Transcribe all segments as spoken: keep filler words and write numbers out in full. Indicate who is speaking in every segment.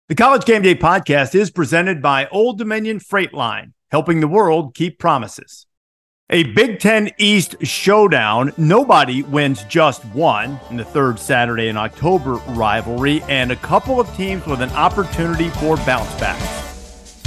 Speaker 1: The College Game Day podcast is presented by Old Dominion Freight Line, helping the world keep promises. A Big Ten East showdown. Nobody wins just one in the third Saturday in October rivalry, and a couple of teams with an opportunity for bounce backs.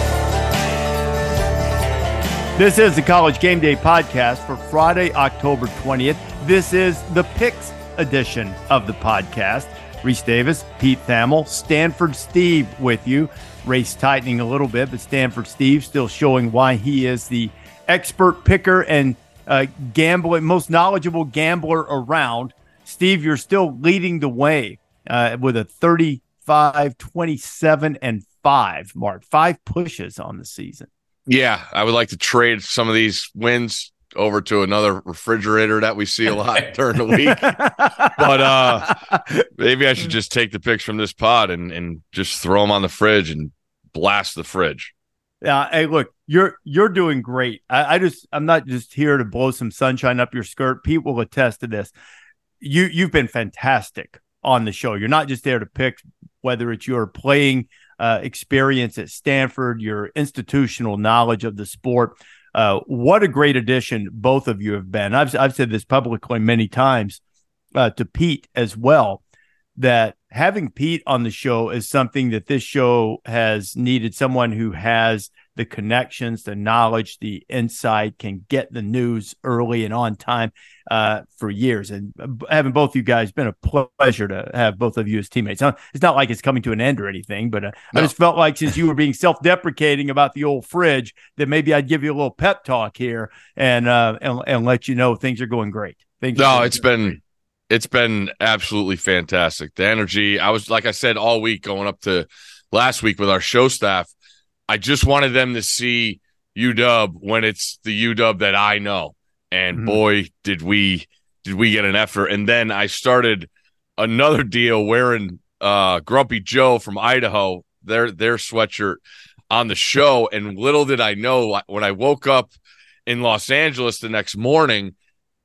Speaker 1: This is the College Game Day podcast for Friday, October twentieth. This is the Picks edition of the podcast. Reese Davis, Pete Thamel, Stanford Steve with you. Race tightening a little bit, but Stanford Steve still showing why he is the expert picker and uh, gambler, most knowledgeable gambler around. Steve, you're still leading the way uh, with a thirty-five, twenty-seven, and five mark. Five pushes on the season.
Speaker 2: Yeah, I would like to trade some of these wins over to another refrigerator that we see a lot during the week. But uh, maybe I should just take the picks from this pod and, and just throw them on the fridge and blast the fridge.
Speaker 1: Yeah, hey, look, you're you're doing great. I, I just I'm not just here to blow some sunshine up your skirt. Pete will attest to this. You you've been fantastic on the show. You're not just there to pick, whether it's your playing uh, experience at Stanford, your institutional knowledge of the sport. Uh, what a great addition both of you have been. I've I've said this publicly many times uh, to Pete as well, that having Pete on the show is something that this show has needed. Someone who has the connections, the knowledge, the insight, can get the news early and on time uh, for years. And having both of you guys, been a pleasure to have both of you as teammates. It's not like it's coming to an end or anything, but uh, no. I just felt like since you were being self-deprecating about the old fridge, that maybe I'd give you a little pep talk here and uh, and, and let you know things are going great. Things
Speaker 2: no,
Speaker 1: going
Speaker 2: it's
Speaker 1: great.
Speaker 2: been it's been absolutely fantastic. The energy, I was, like I said, all week going up to last week with our show staff, I just wanted them to see U W when it's the U W that I know. And mm-hmm. boy, did we did we get an effort. And then I started another deal wearing uh, Grumpy Joe from Idaho, their their sweatshirt on the show. And little did I know, when I woke up in Los Angeles the next morning,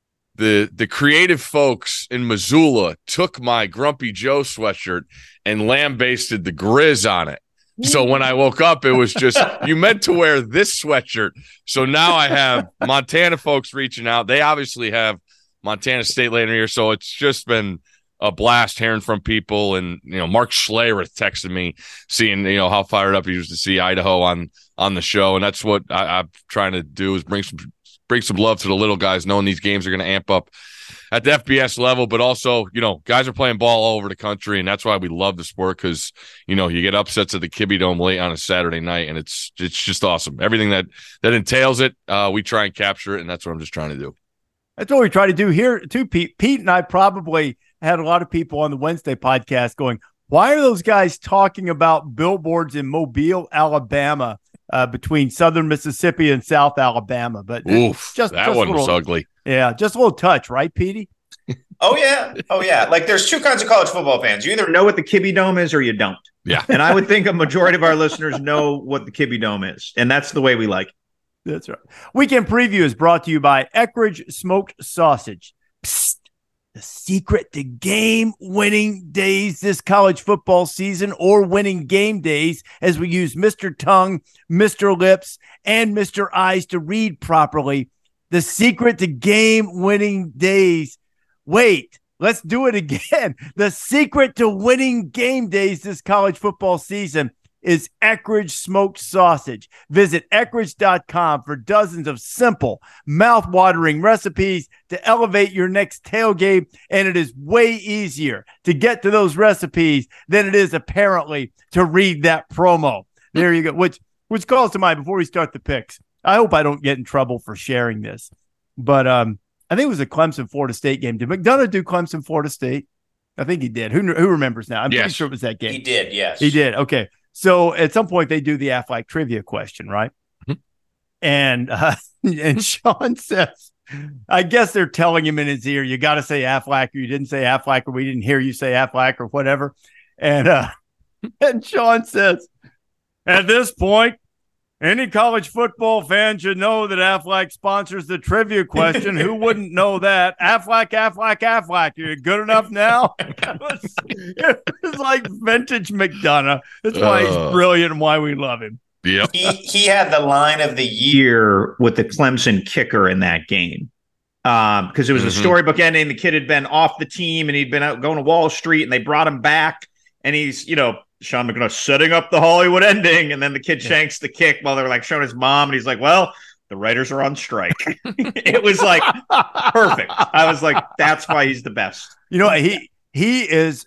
Speaker 2: the the creative folks in Missoula took my Grumpy Joe sweatshirt and lambasted the Grizz on it. So when I woke up, it was just, you meant to wear this sweatshirt. So now I have Montana folks reaching out. They obviously have Montana State later here. So it's just been a blast hearing from people. And, you know, Mark Schlereth texted me, seeing, you know, how fired up he was to see Idaho on, on the show. And that's what I, I'm trying to do, is bring some, bring some love to the little guys, knowing these games are going to amp up at the F B S level, but also, you know, guys are playing ball all over the country, and that's why we love the sport, because, you know, you get upsets at the Kibbe Dome late on a Saturday night, and it's it's just awesome. Everything that that entails it, uh, we try and capture it, and that's what I'm just trying to do.
Speaker 1: That's what we try to do here too, Pete. Pete and I probably had a lot of people on the Wednesday podcast going, why are those guys talking about billboards in Mobile, Alabama, uh, between Southern Mississippi and South Alabama? But
Speaker 2: Oof,
Speaker 1: just
Speaker 2: that
Speaker 1: just
Speaker 2: one
Speaker 1: little,
Speaker 2: was ugly.
Speaker 1: Yeah, just a little touch, right, Petey?
Speaker 3: Oh, yeah. Oh, yeah. Like, there's two kinds of college football fans. You either know what the Kibbe Dome is or you don't.
Speaker 2: Yeah.
Speaker 3: And I would think a majority of our listeners know what the Kibbe Dome is. And that's the way we like it.
Speaker 1: That's right. Weekend Preview is brought to you by Eckrich Smoked Sausage. Psst. The secret to game-winning days this college football season, or winning game days, as we use Mister Tongue, Mister Lips, and Mister Eyes to read properly. The secret to game-winning days. Wait, let's do it again. The secret to winning game days this college football season is Eckrich Smoked Sausage. Visit Eckrich dot com for dozens of simple, mouth-watering recipes to elevate your next tailgate, and it is way easier to get to those recipes than it is apparently to read that promo. There you go, which which calls to mind before we start the picks. I hope I don't get in trouble for sharing this, but um, I think it was a Clemson-Florida State game. Did McDonough do Clemson-Florida State? I think he did. Who who remembers now? I'm
Speaker 2: yes.
Speaker 1: pretty sure it was that game.
Speaker 3: He did, yes.
Speaker 1: He did, okay. So at some point they do the Aflac trivia question, right? Mm-hmm. And uh, and Sean says, I guess they're telling him in his ear, you got to say Aflac, or you didn't say Aflac, or we didn't hear you say Aflac, or whatever. And uh, and Sean says, at this point, Any college football fan should know that Aflac sponsors the trivia question. Who wouldn't know that? Aflac, Aflac, Aflac. You're good enough now? It was, it was like vintage McDonough. That's why he's
Speaker 2: Uh.
Speaker 1: brilliant and why we love him.
Speaker 2: Yep.
Speaker 3: He he had the line of the year with the Clemson kicker in that game. Um, because it was
Speaker 2: Mhm.
Speaker 3: a storybook ending. The kid had been off the team and he'd been out going to Wall Street and they brought him back. And he's, you know, Sean McDonough setting up the Hollywood ending. And then the kid shanks the kick while they're like showing his mom. And he's like, well, the writers are on strike. It was like perfect. I was like, that's why he's the best.
Speaker 1: You know, he he is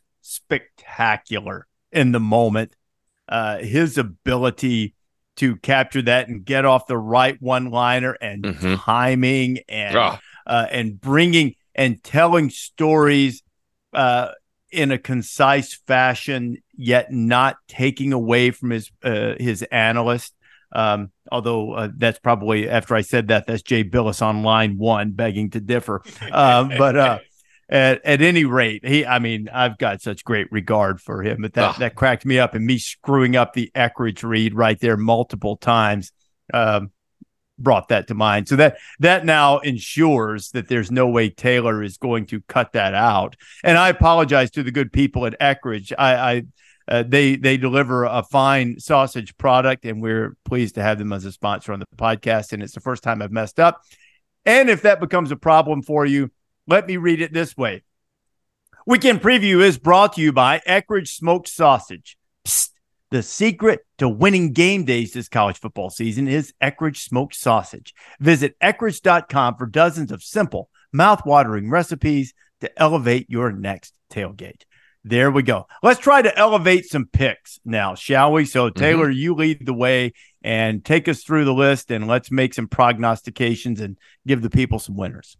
Speaker 1: spectacular in the moment. Uh, his ability to capture that and get off the right one-liner and
Speaker 2: Mhm.
Speaker 1: timing and
Speaker 2: Ah.
Speaker 1: uh, and bringing and telling stories uh, in a concise fashion, yet not taking away from his uh, his analyst. Um, although uh, that's probably, after I said that, that's Jay Billis on line one begging to differ. Um, but uh, at, at any rate, he, I mean, I've got such great regard for him, but that,
Speaker 2: Ah.
Speaker 1: that cracked me up, and me screwing up the Eckridge read right there multiple times um, brought that to mind. So that that now ensures that there's no way Taylor is going to cut that out. And I apologize to the good people at Eckridge. I, I uh, they they deliver a fine sausage product, and we're pleased to have them as a sponsor on the podcast. And it's the first time I've messed up. And if that becomes a problem for you, let me read it this way. Weekend Preview is brought to you by Eckridge Smoked Sausage. Psst. The secret to winning game days this college football season is Eckridge Smoked Sausage. Visit Eckridge dot com for dozens of simple, mouth-watering recipes to elevate your next tailgate. There we go. Let's try to elevate some picks now, shall we? So, Taylor, mm-hmm. you lead the way and take us through the list, and let's make some prognostications and give the people some winners.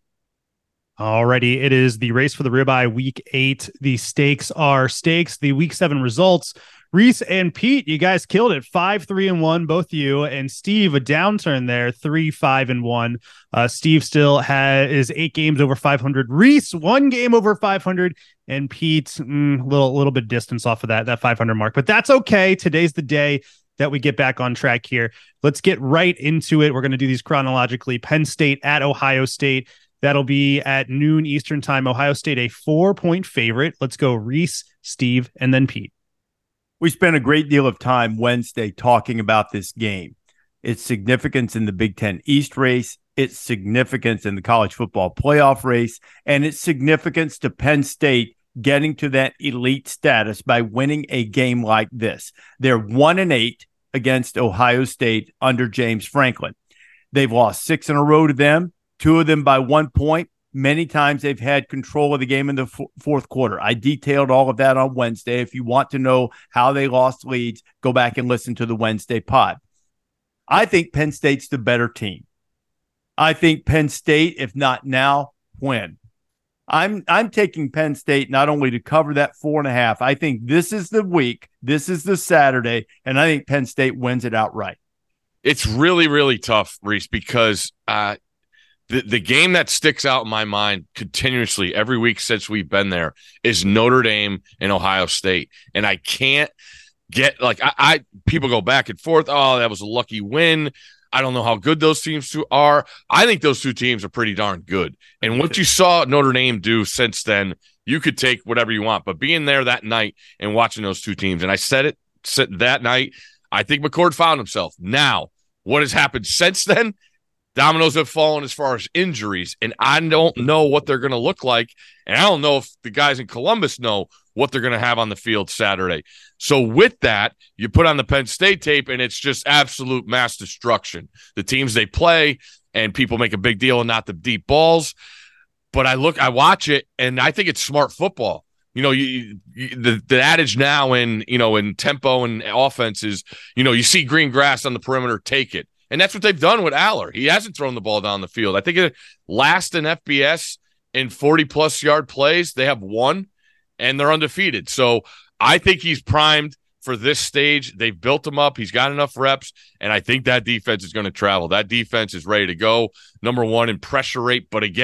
Speaker 4: Alrighty, it is the race for the ribeye week eight. The stakes are stakes. The week seven results. Reese and Pete, you guys killed it. Five, three, and one, both you. And Steve, a downturn there, three, five, and one. Uh, Steve still has is eight games over five hundred. Reese, one game over five hundred. And Pete, mm, a little, little bit distance off of that, that five hundred mark. But that's okay. Today's the day that we get back on track here. Let's get right into it. We're going to do these chronologically. Penn State at Ohio State. That'll be at noon Eastern time. Ohio State, a four-point favorite. Let's go Reese, Steve, and then Pete.
Speaker 1: We spent a great deal of time Wednesday talking about this game, its significance in the Big Ten East race, its significance in the college football playoff race, and its significance to Penn State getting to that elite status by winning a game like this. They're one and eight against Ohio State under James Franklin. They've lost six in a row to them, two of them by one point. Many times they've had control of the game in the f- fourth quarter. I detailed all of that on Wednesday. If you want to know how they lost leads, go back and listen to the Wednesday pod. I think Penn State's the better team. I think Penn State, if not now, when? I'm I'm taking Penn State not only to cover that four and a half. I think this is the week. This is the Saturday, and I think Penn State wins it outright.
Speaker 2: It's really, really tough, Reese, because uh, the, the game that sticks out in my mind continuously every week since we've been there is Notre Dame and Ohio State. And I can't get like I, I people go back and forth. Oh, that was a lucky win. I don't know how good those teams two are. I think those two teams are pretty darn good. And what you saw Notre Dame do since then, you could take whatever you want. But being there that night and watching those two teams, and I said it said that night, I think McCord found himself. Now, what has happened since then? Dominoes have fallen as far as injuries, and I don't know what they're going to look like. And I don't know if the guys in Columbus know what they're going to have on the field Saturday. So with that, you put on the Penn State tape, and it's just absolute mass destruction. The teams they play, and people make a big deal and not the deep balls. But I look, I watch it, and I think it's smart football. You know, you, you, the the adage now in you know in tempo and offense is, you know, you see green grass on the perimeter, take it. And that's what they've done with Aller. He hasn't thrown the ball down the field. I think it last in F B S in forty-plus yard plays. They have one, and they're undefeated. So I think he's primed for this stage. They've built him up. He's got enough reps, and I think that defense is going to travel. That defense is ready to go. Number one in pressure rate. But again,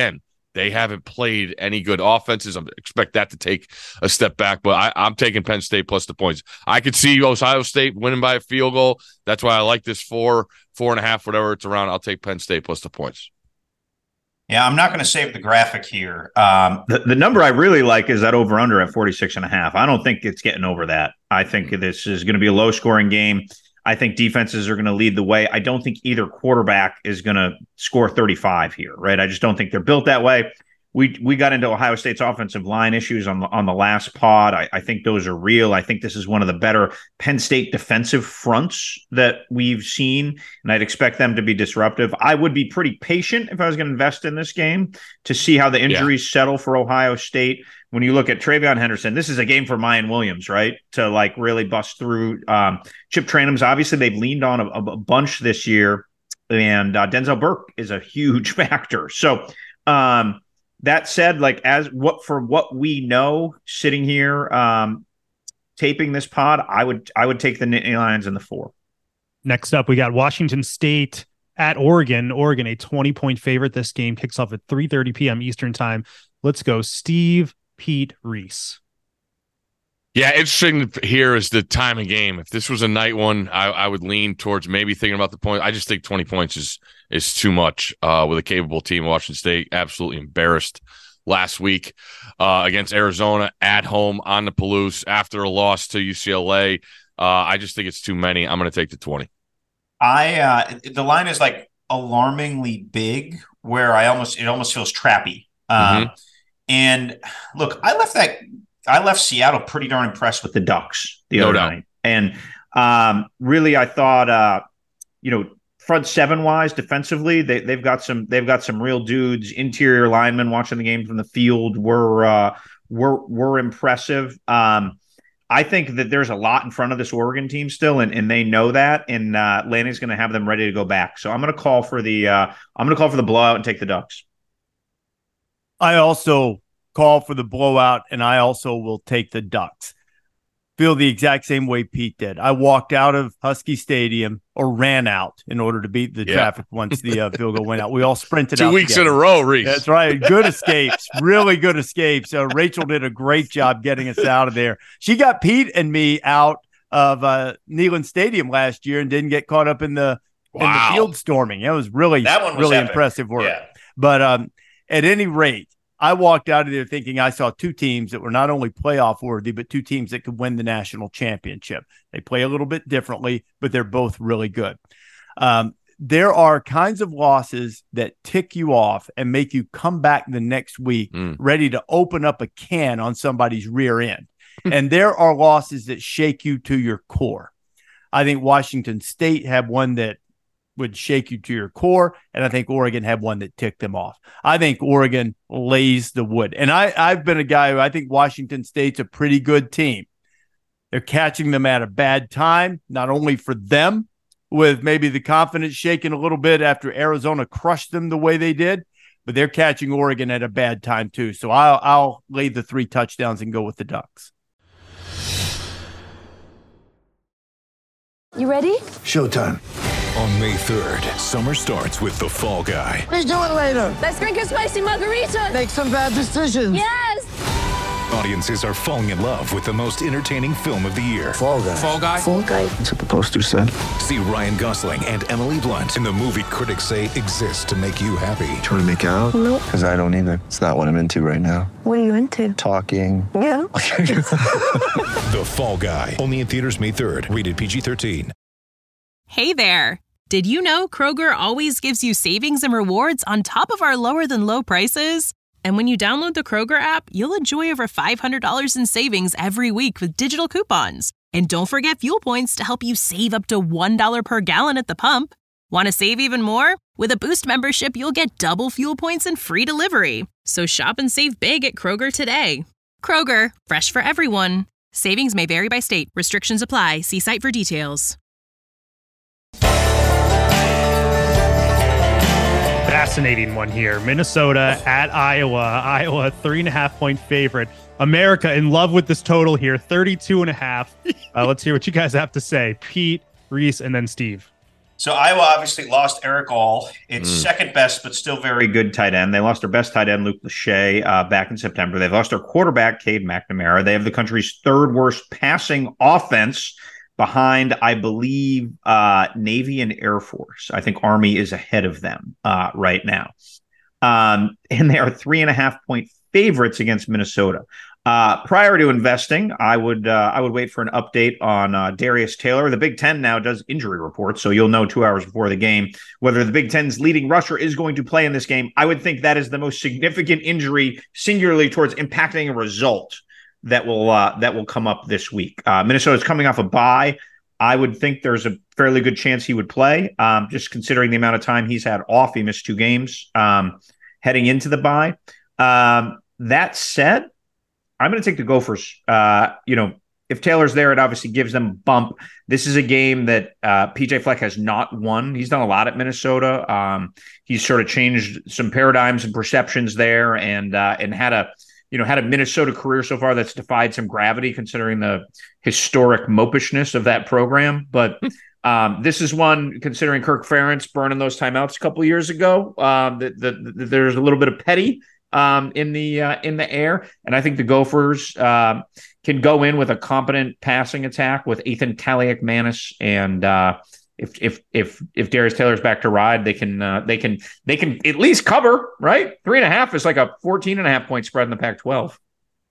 Speaker 2: they haven't played any good offenses. I expect that to take a step back, but I, I'm taking Penn State plus the points. I could see Ohio State winning by a field goal. That's why I like this four, four and a half, whatever it's around. I'll take Penn State plus the points.
Speaker 5: Yeah, I'm not going to save the graphic here. Um,
Speaker 3: The, the number I really like is that over under at forty-six and a half. I don't think it's getting over that. I think this is going to be a low scoring game. I think defenses are going to lead the way. I don't think either quarterback is going to score thirty-five here, right? I just don't think they're built that way. We we got into Ohio State's offensive line issues on the, on the last pod. I, I think those are real. I think this is one of the better Penn State defensive fronts that we've seen, and I'd expect them to be disruptive. I would be pretty patient if I was going to invest in this game to see how the injuries yeah. settle for Ohio State. When you look at TreVeyon Henderson, this is a game for Mayan Williams, right? To like really bust through. Um, Chip Trayanum's obviously they've leaned on a, a bunch this year, and uh, Denzel Burke is a huge factor. So. Um, That said, like as what for what we know, sitting here um, taping this pod, I would I would take the Nittany Lions in the four.
Speaker 4: Next up, we got Washington State at Oregon. Oregon, a twenty-point favorite. This game kicks off at three thirty p.m. Eastern time. Let's go, Steve, Pete, Reese.
Speaker 2: Yeah, interesting here is the time of game. If this was a night one, I, I would lean towards maybe thinking about the point. I just think twenty points is is too much uh, with a capable team. Washington State absolutely embarrassed last week uh, against Arizona at home on the Palouse after a loss to U C L A. Uh, I just think it's too many. I'm going to take the twenty.
Speaker 5: I uh, the line is like alarmingly big, where I almost it almost feels trappy. Um,
Speaker 2: Mm-hmm.
Speaker 5: And look, I left that. I left Seattle pretty darn impressed with the Ducks the
Speaker 2: No
Speaker 5: other
Speaker 2: doubt.
Speaker 5: night. And um, really, I thought, uh, you know, front seven wise, defensively, they, they've got some they've got some real dudes. Interior linemen watching the game from the field were uh, were were impressive. Um, I think that there's a lot in front of this Oregon team still, and, and they know that. And uh, Lanny's going to have them ready to go back. So I'm going to call for the uh, I'm going to call for the blowout and take the Ducks.
Speaker 1: I also call for the blowout, and I also will take the Ducks. Feel the exact same way Pete did. I walked out of Husky Stadium or ran out in order to beat the
Speaker 2: Yeah.
Speaker 1: traffic once the uh, field goal went out. We all sprinted
Speaker 2: Two
Speaker 1: out
Speaker 2: weeks
Speaker 1: together.
Speaker 2: in a row, Reese.
Speaker 1: That's right. Good escapes. Really good escapes. Uh, Rachel did a great job getting us out of there. She got Pete and me out of uh, Neyland Stadium last year and didn't get caught up in the, in
Speaker 2: Wow.
Speaker 1: the field storming. It was really,
Speaker 5: That one was
Speaker 1: really
Speaker 5: epic.
Speaker 1: impressive work.
Speaker 5: Yeah.
Speaker 1: But um, at any rate, I walked out of there thinking I saw two teams that were not only playoff worthy, but two teams that could win the national championship. They play a little bit differently, but they're both really good. Um, there are kinds of losses that tick you off and make you come back the next week
Speaker 2: Mm.
Speaker 1: ready to open up a can on somebody's rear end. And there are losses that shake you to your core. I think Washington State had one that would shake you to your core, and I think Oregon had one that ticked them off. I think Oregon lays the wood. And I, I've been a guy who I think Washington State's a pretty good team. They're catching them at a bad time, not only for them, with maybe the confidence shaking a little bit after Arizona crushed them the way they did, but they're catching Oregon at a bad time too. So I'll, I'll lay the three touchdowns and go with the Ducks.
Speaker 6: You ready?
Speaker 7: Showtime.
Speaker 8: On May third, summer starts with The Fall Guy.
Speaker 7: Let's do it later.
Speaker 6: Let's drink a spicy margarita.
Speaker 7: Make some bad decisions.
Speaker 6: Yes!
Speaker 8: Audiences are falling in love with the most entertaining film of the year.
Speaker 7: Fall guy.
Speaker 8: Fall Guy?
Speaker 6: Full guy.
Speaker 7: That's what the poster said.
Speaker 8: See Ryan Gosling and Emily Blunt in the movie critics say exists to make you happy.
Speaker 7: Trying to make it out?
Speaker 6: Nope.
Speaker 7: Because I don't either. It's not what I'm into right now.
Speaker 6: What are you into?
Speaker 7: Talking.
Speaker 6: Yeah.
Speaker 8: The Fall Guy. Only in theaters May third. Rated P G thirteen.
Speaker 9: Hey there. Did you know Kroger always gives you savings and rewards on top of our lower than low prices? And when you download the Kroger app, you'll enjoy over five hundred dollars in savings every week with digital coupons. And don't forget fuel points to help you save up to one dollar per gallon at the pump. Want to save even more? With a Boost membership, you'll get double fuel points and free delivery. So shop and save big at Kroger today. Kroger, fresh for everyone. Savings may vary by state. Restrictions apply. See site for details.
Speaker 4: Fascinating one here. Minnesota at Iowa. Iowa, three and a half point favorite. America in love with this total here, thirty-two and a half. Uh, let's hear what you guys have to say. Pete, Reese, and then Steve.
Speaker 5: So Iowa obviously lost Eric All. It's
Speaker 2: Mm.
Speaker 5: second best, but still very good tight end. They lost their best tight end, Luke Lachey, uh, back in September. They've lost their quarterback, Cade McNamara. They have the country's third worst passing offense behind, I believe, uh, Navy and Air Force. I think Army is ahead of them uh, right now. Um, and they are three and a half point favorites against Minnesota. Uh, prior to investing, I would uh, I would wait for an update on uh, Darius Taylor. The Big Ten now does injury reports, so you'll know two hours before the game whether the Big Ten's leading rusher is going to play in this game. I would think that is the most significant injury, singularly towards impacting a result, that will uh, that will come up this week. Uh, Minnesota's coming off a bye. I would think there's a fairly good chance he would play, um, just considering the amount of time he's had off. He missed two games um, heading into the bye. Um, that said, I'm going to take the Gophers. Uh, you know, if Taylor's there, it obviously gives them a bump. This is a game that uh, P J Fleck has not won. He's done a lot at Minnesota. Um, he's sort of changed some paradigms and perceptions there, and uh, and had a you know had a Minnesota career so far that's defied some gravity, considering the historic mopishness of that program. But um, this is one, considering Kirk Ferentz burning those timeouts a couple of years ago. Um, that the, the, there's a little bit of petty um, in the uh, in the air, and I think the Gophers uh, can go in with a competent passing attack with Ethan Kaliak-Manis, and uh, if if if if Darius Taylor's back to ride, they can uh, they can they can at least cover, right? Three and a half is like a fourteen and a half point spread in the Pac twelve.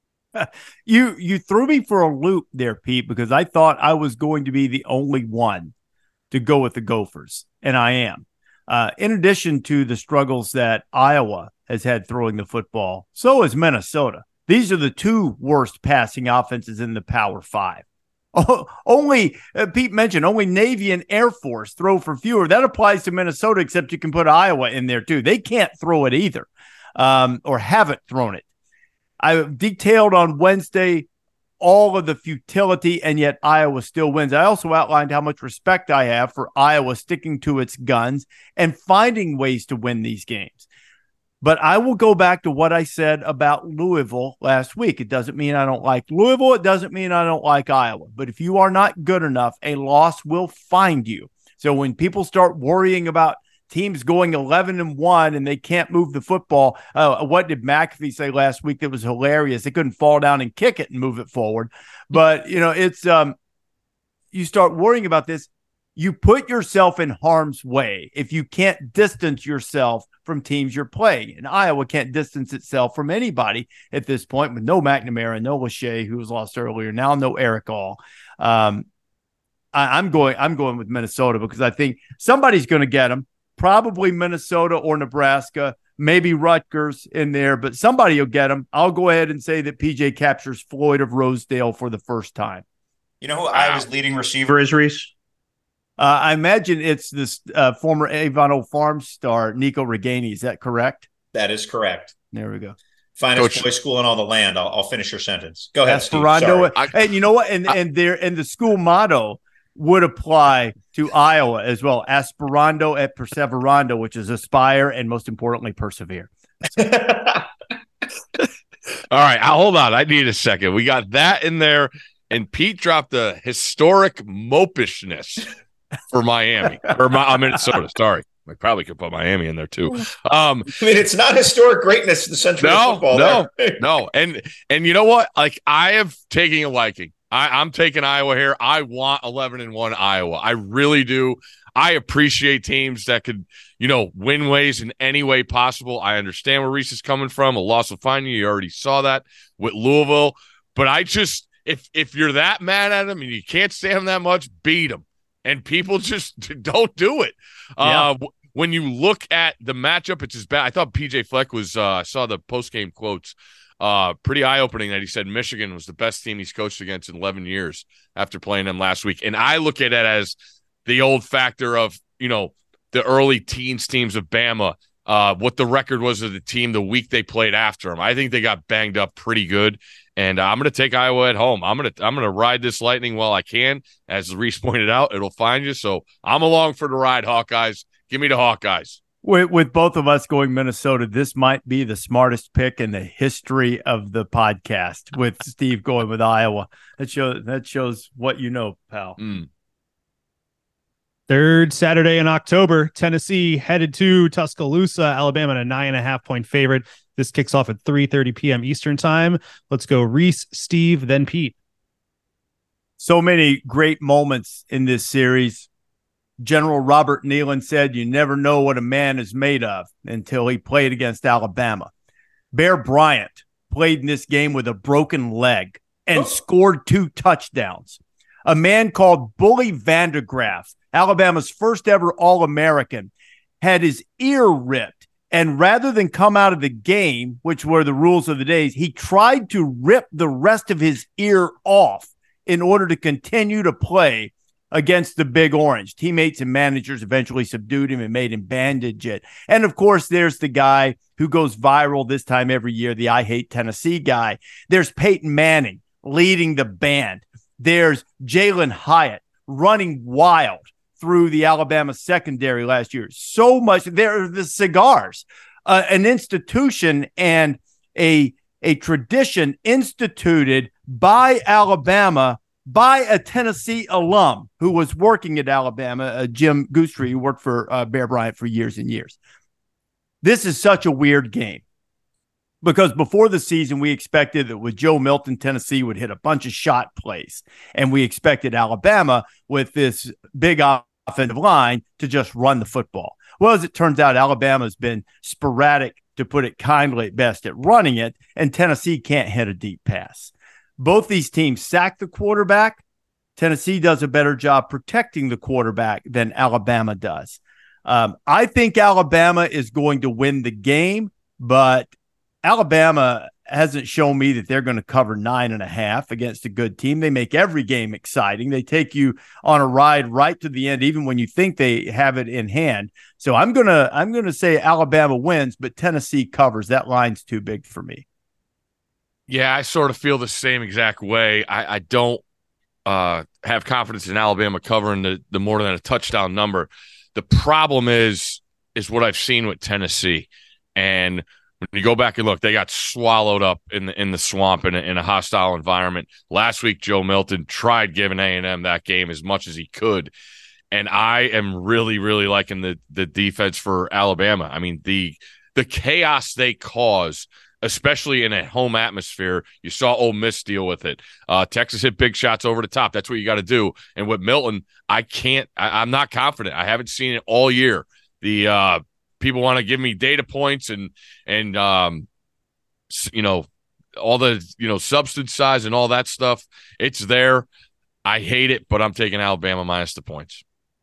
Speaker 1: You you threw me for a loop there, Pete, because I thought I was going to be the only one to go with the Gophers, and I am. Uh, in addition to the struggles that Iowa has had throwing the football, so is Minnesota. These are the two worst passing offenses in the Power Five. Oh, only, uh, Pete mentioned, only Navy and Air Force throw for fewer. That applies to Minnesota, except you can put Iowa in there too. They can't throw it either, um, or haven't thrown it. I detailed on Wednesday all of the futility, and yet Iowa still wins. I also outlined how much respect I have for Iowa sticking to its guns and finding ways to win these games. But I will go back to what I said about Louisville last week. It doesn't mean I don't like Louisville. It doesn't mean I don't like Iowa. But if you are not good enough, a loss will find you. So when people start worrying about teams going eleven and one and they can't move the football, uh, what did McAfee say last week that was hilarious? They couldn't fall down and kick it and move it forward. But, you know, it's um, you start worrying about this, you put yourself in harm's way if you can't distance yourself from teams you're playing. And Iowa can't distance itself from anybody at this point, with no McNamara, no Lachey, who was lost earlier, now no Eric All. Um, I, I'm going I'm going with Minnesota because I think somebody's going to get them. Probably Minnesota or Nebraska, maybe Rutgers in there, but somebody will get them. I'll go ahead and say that P J captures Floyd of Rosedale for the first time.
Speaker 5: You know who wow. Iowa's leading receiver is, Reese?
Speaker 1: Uh, I imagine it's this uh, former Avon Old Farm star, Nico Reganey. Is that correct?
Speaker 5: That is correct.
Speaker 1: There we go.
Speaker 5: Finest Coach, boys school in all the land. I'll, I'll finish your sentence. Go ahead,
Speaker 1: Esperando.
Speaker 5: Steve.
Speaker 1: And you know what? And I, and there and the school motto would apply to Iowa as well. Aspirando et perseverando, which is aspire and most importantly persevere. So.
Speaker 2: All right, hold on. I need a second. We got that in there, and Pete dropped a historic mopishness for Miami or my, Minnesota. Sorry, I probably could put Miami in there too. Um,
Speaker 5: I mean, it's not historic greatness in the century
Speaker 2: no,
Speaker 5: of football.
Speaker 2: No,
Speaker 5: there.
Speaker 2: no, and and you know what? Like I have taken a liking. I, I'm taking Iowa here. I want eleven and one Iowa. I really do. I appreciate teams that could, you know, win ways in any way possible. I understand where Reese is coming from. A loss will find you. You already saw that with Louisville. But I just, if if you're that mad at them and you can't stand them that much, beat them. And people just don't do it. Yeah. Uh, when you look at the matchup, it's as bad. I thought P J Fleck was, uh, I saw the post-game quotes. Uh, pretty eye-opening that he said Michigan was the best team he's coached against in eleven years after playing them last week. And I look at it as the old factor of, you know, the early teens teams of Bama, uh, what the record was of the team the week they played after them. I think they got banged up pretty good. And uh, I'm going to take Iowa at home. I'm going to I'm going to ride this lightning while I can. As Reese pointed out, it'll find you. So I'm along for the ride, Hawkeyes. Give me the Hawkeyes.
Speaker 1: With, with both of us going Minnesota, this might be the smartest pick in the history of the podcast, with Steve going with Iowa. That shows that shows what you know, pal.
Speaker 2: Mm.
Speaker 4: Third Saturday in October, Tennessee headed to Tuscaloosa, Alabama, a nine and a half point favorite. This kicks off at three thirty p.m. Eastern time. Let's go Reese, Steve, then Pete.
Speaker 1: So many great moments in this series. General Robert Neyland said, you never know what a man is made of until he played against Alabama. Bear Bryant played in this game with a broken leg and oh. scored two touchdowns. A man called Bully Vandergraff, Alabama's first ever All-American, had his ear ripped. And rather than come out of the game, which were the rules of the days, he tried to rip the rest of his ear off in order to continue to play against the Big Orange. Teammates and managers eventually subdued him and made him bandage it. And, of course, there's the guy who goes viral this time every year, the I Hate Tennessee guy. There's Peyton Manning leading the band. There's Jalen Hyatt running wild through the Alabama secondary last year. So much. There are the cigars, uh, an institution and a, a tradition instituted by Alabama by a Tennessee alum who was working at Alabama, uh, Jim Goostrey, who worked for uh, Bear Bryant for years and years. This is such a weird game because before the season, we expected that with Joe Milton, Tennessee would hit a bunch of shot plays, and we expected Alabama with this big offensive line to just run the football. Well, as it turns out, Alabama has been sporadic, to put it kindly at best, at running it, and Tennessee can't hit a deep pass. Both these teams sack the quarterback. Tennessee does a better job protecting the quarterback than Alabama does. Um, I think Alabama is going to win the game, but Alabama hasn't shown me that they're going to cover nine and a half against a good team. They make every game exciting. They take you on a ride right to the end, even when you think they have it in hand. So I'm gonna I'm gonna say Alabama wins, but Tennessee covers. That line's too big for me.
Speaker 2: Yeah, I sort of feel the same exact way. I, I don't uh, have confidence in Alabama covering the, the more than a touchdown number. The problem is is what I've seen with Tennessee. And when you go back and look, they got swallowed up in the in the swamp in a, in a hostile environment. Last week, Joe Milton tried giving A and M that game as much as he could. And I am really, really liking the the defense for Alabama. I mean, the the chaos they cause, especially in a home atmosphere. You saw Ole Miss deal with it. Uh, Texas hit big shots over the top. That's what you got to do. And with Milton, I can't, I, I'm not confident. I haven't seen it all year. The uh, people want to give me data points and, and um, you know, all the, you know, substance size and all that stuff. It's there. I hate it, but I'm taking Alabama minus the points.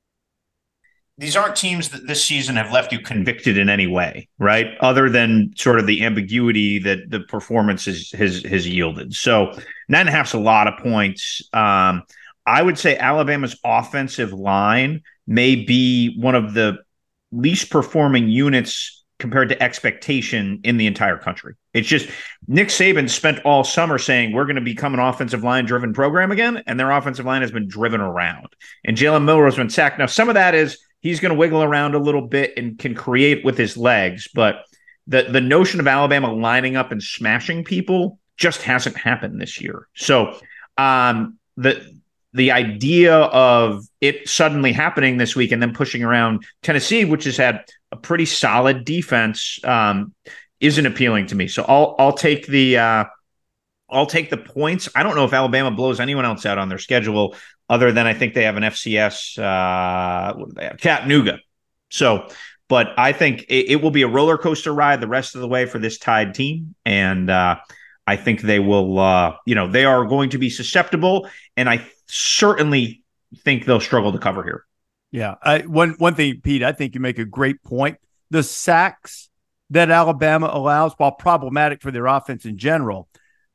Speaker 5: These aren't teams that this season have left you convicted in any way, right? Other than sort of the ambiguity that the performance is, has has yielded. So nine and a half's a lot of points. Um, I would say Alabama's offensive line may be one of the least performing units compared to expectation in the entire country. It's just Nick Saban spent all summer saying we're going to become an offensive line driven program again, and their offensive line has been driven around. And Jalen Milroe has been sacked. Now, some of that is he's going to wiggle around a little bit and can create with his legs. But the, the notion of Alabama lining up and smashing people just hasn't happened this year. So um, the the idea of it suddenly happening this week and then pushing around Tennessee, which has had a pretty solid defense, um, isn't appealing to me. So I'll I'll take the uh, I'll take the points. I don't know if Alabama blows anyone else out on their schedule, other than I think they have an F C S, uh, what do they have? Chattanooga. So, but I think it, it will be a roller coaster ride the rest of the way for this Tide team. And uh, I think they will, uh, you know, they are going to be susceptible. And I certainly think they'll struggle to cover here.
Speaker 1: Yeah. I, one, one thing, Pete, I think you make a great point. The sacks that Alabama allows, while problematic for their offense in general,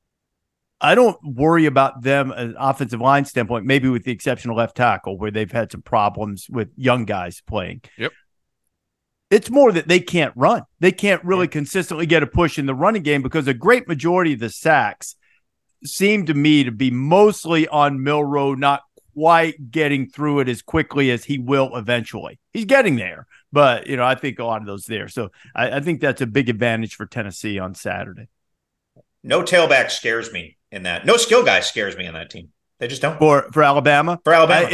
Speaker 1: I don't worry about them as an offensive line standpoint, maybe with the exception of left tackle, where they've had some problems with young guys playing.
Speaker 2: Yep.
Speaker 1: It's more that they can't run. They can't really yeah. consistently get a push in the running game because a great majority of the sacks seem to me to be mostly on Milroe not quite getting through it as quickly as he will eventually. He's getting there, but, you know, I think a lot of those there. So I, I think that's a big advantage for Tennessee on Saturday.
Speaker 5: No tailback scares me in that. No skill guy scares me in that team. They just don't.
Speaker 1: For for Alabama?
Speaker 5: For Alabama,
Speaker 1: I, it,
Speaker 5: yeah.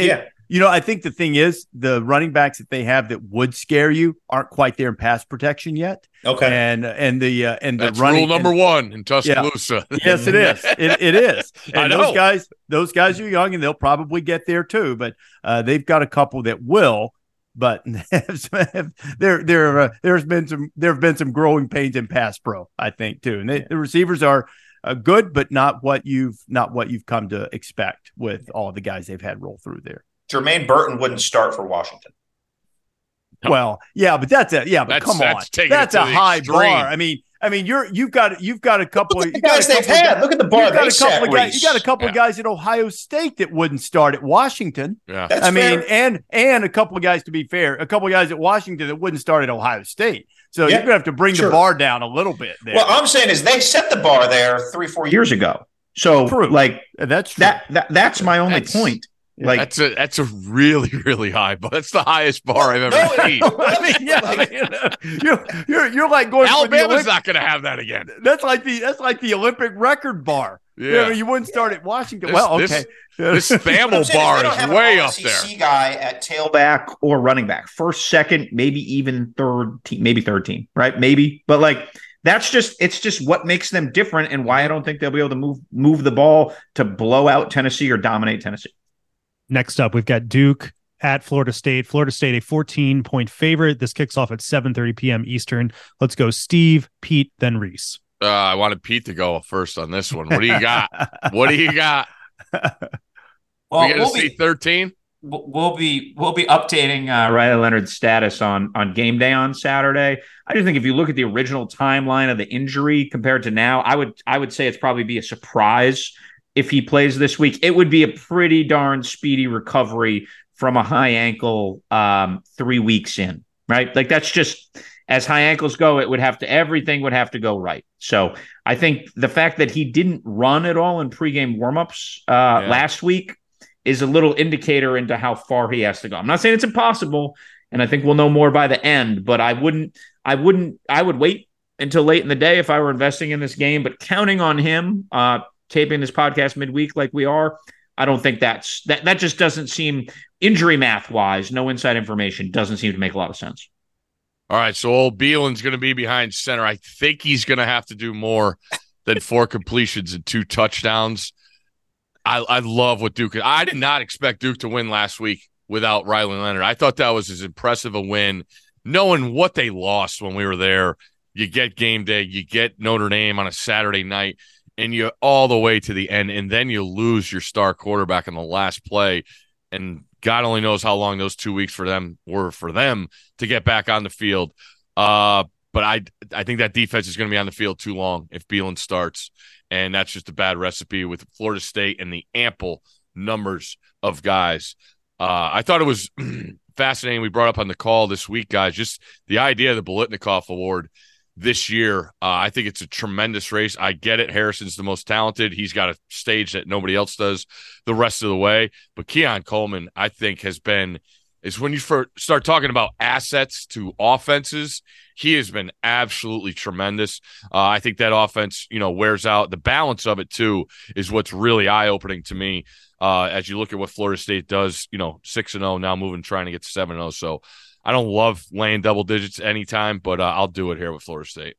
Speaker 1: You know, I think the thing is the running backs that they have that would scare you aren't quite there in pass protection yet.
Speaker 5: Okay.
Speaker 1: And and the uh, and
Speaker 2: That's
Speaker 1: the running
Speaker 2: rule number
Speaker 1: and,
Speaker 2: one in Tuscaloosa.
Speaker 1: Yeah. Yes, it is. It, it is. And
Speaker 2: I know.
Speaker 1: those guys, those guys are young, and they'll probably get there too. But uh, they've got a couple that will. But there, there, uh, there's been some, there have been some growing pains in pass pro, I think too. And they, the receivers are uh, good, but not what you've, not what you've come to expect with all the guys they've had roll through there.
Speaker 5: Jermaine Burton wouldn't start for Washington.
Speaker 2: No.
Speaker 1: Well, yeah, but that's a yeah, but
Speaker 2: That's-
Speaker 1: come
Speaker 2: that's
Speaker 1: on,
Speaker 2: taking
Speaker 1: that's
Speaker 2: it
Speaker 1: a
Speaker 2: to the
Speaker 1: high
Speaker 2: extreme.
Speaker 1: bar. I mean, I mean, you're you've got you've got a couple
Speaker 5: Look
Speaker 1: of
Speaker 5: at
Speaker 1: you
Speaker 5: the
Speaker 1: got a
Speaker 5: guys they've
Speaker 1: couple of
Speaker 5: had.
Speaker 1: guys-
Speaker 5: Look at the bar
Speaker 1: you've got
Speaker 5: they
Speaker 1: a couple
Speaker 5: set,
Speaker 1: of guys. You got a
Speaker 5: Reese.
Speaker 1: couple of
Speaker 2: Yeah.
Speaker 1: guys at Ohio State that wouldn't start at Washington.
Speaker 2: Yeah.
Speaker 5: That's
Speaker 1: I mean,
Speaker 5: fair.
Speaker 1: and and a couple of guys, to be fair, a couple of guys at Washington that wouldn't start at Ohio State. So
Speaker 5: Yeah,
Speaker 1: you're gonna have to bring
Speaker 5: sure.
Speaker 1: the bar down a little bit there.
Speaker 5: Well, I'm saying is they set the bar there three, four years ago. So
Speaker 1: True.
Speaker 5: like
Speaker 1: that's true.
Speaker 5: that, that that's my only
Speaker 2: That's-
Speaker 5: point. Like
Speaker 2: that's a that's a really really high bar. That's the highest bar I've ever
Speaker 5: No,
Speaker 2: seen.
Speaker 1: I mean, yeah, I
Speaker 5: Like-
Speaker 1: mean, uh, you're, you're you're like going for the
Speaker 2: Alabama's
Speaker 1: Olympic-
Speaker 2: not going to have that again.
Speaker 1: That's like the that's like the Olympic record bar.
Speaker 2: Yeah.
Speaker 1: I mean, you wouldn't start at Washington.
Speaker 2: This-
Speaker 1: well,
Speaker 2: this-
Speaker 1: okay.
Speaker 2: This
Speaker 5: What I'm
Speaker 2: Thamel
Speaker 5: saying is
Speaker 2: bar
Speaker 5: they don't
Speaker 2: is
Speaker 5: have
Speaker 2: way
Speaker 5: an
Speaker 2: up
Speaker 5: S E C
Speaker 2: there.
Speaker 5: guy at tailback or running back, first, second, maybe even third team, maybe third team, right? Maybe, but like that's just it's just what makes them different, and why I don't think they'll be able to move move the ball to blow out Tennessee or dominate Tennessee.
Speaker 4: Next up, we've got Duke at Florida State. Florida State, a fourteen point favorite. This kicks off at seven thirty p.m. Eastern. Let's go Steve, Pete, then Reese.
Speaker 2: Uh, I wanted Pete to go first on this one. What do you got? What do you got?
Speaker 3: Well,
Speaker 2: we going to
Speaker 3: we'll
Speaker 2: see
Speaker 3: be,
Speaker 2: thirteen?
Speaker 3: we'll be we'll be updating uh,
Speaker 5: Riley Leonard's status on on game day on Saturday. I just think if you look at the original timeline of the injury compared to now, I would I would say it's probably be a surprise if he plays this week. It would be a pretty darn speedy recovery from a high ankle um, three weeks in, right? Like that's just as high ankles go, it would have to everything would have to go right. So I think the fact that he didn't run at all in pregame warmups uh,
Speaker 2: Yeah.
Speaker 5: last week is a little indicator into how far he has to go. I'm not saying it's impossible, and I think we'll know more by the end, but I wouldn't, I wouldn't, I would wait until late in the day if I were investing in this game, but counting on him, uh, taping this podcast midweek like we are, I don't think that's, that, that just doesn't seem, injury math wise, no inside information, doesn't seem to make a lot of sense.
Speaker 2: All right, so old Beelan's going to be behind center. I think he's going to have to do more than four completions and two touchdowns. I, I love what Duke – I did not expect Duke to win last week without Riley Leonard. I thought that was as impressive a win, knowing what they lost when we were there. You get game day, you get Notre Dame on a Saturday night, and you're all the way to the end, and then you lose your star quarterback in the last play, and God only knows how long those two weeks for them were for them to get back on the field. Uh, but I I think that defense is going to be on the field too long if Beelan starts, and that's just a bad recipe with Florida State and the ample numbers of guys. Uh, I thought it was fascinating. We brought up on the call this week, guys, just the idea of the Biletnikoff Award this year. Uh, I think it's a tremendous race. I get it. Harrison's the most talented. He's got a stage that nobody else does the rest of the way. But Keon Coleman, I think, has been is when you first start talking about assets to offenses, he has been absolutely tremendous. Uh, I think that offense, you know, wears out. The balance of it, too, is what's really eye-opening to me uh, as you look at what Florida State does, you know, six and oh, now moving, trying to get to seven and oh. So I don't love laying double digits anytime, but uh, I'll do it here with Florida State.